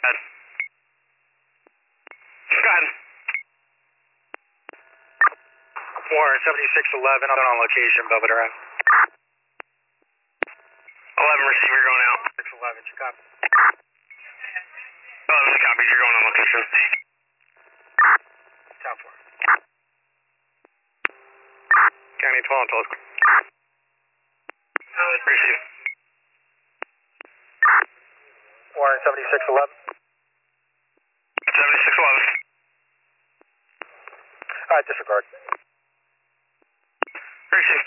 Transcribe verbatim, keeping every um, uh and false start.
Go ahead. Warren, seventy-six eleven, I'm on location, Belvedere. eleven receiver going out. six eleven, you copy? eleven copies, you're going on location. Top four. County twelve, twelve. Receive. Warren, seventy-six eleven. seventy-six eleven. Alright, disregard. Receive.